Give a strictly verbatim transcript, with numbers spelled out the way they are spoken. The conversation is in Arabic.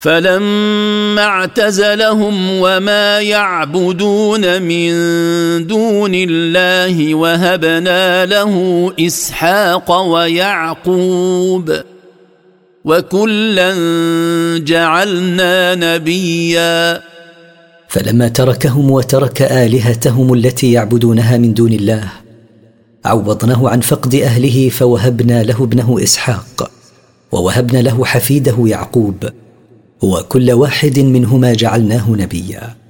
فلما اعتزلهم وما يعبدون من دون الله وهبنا له إسحاق ويعقوب وكلا جعلنا نبيا. فلما تركهم وترك آلهتهم التي يعبدونها من دون الله عوضناه عن فقد أهله فوهبنا له ابنه إسحاق ووهبنا له حفيده يعقوب وكل واحد منهما جعلناه نبيا.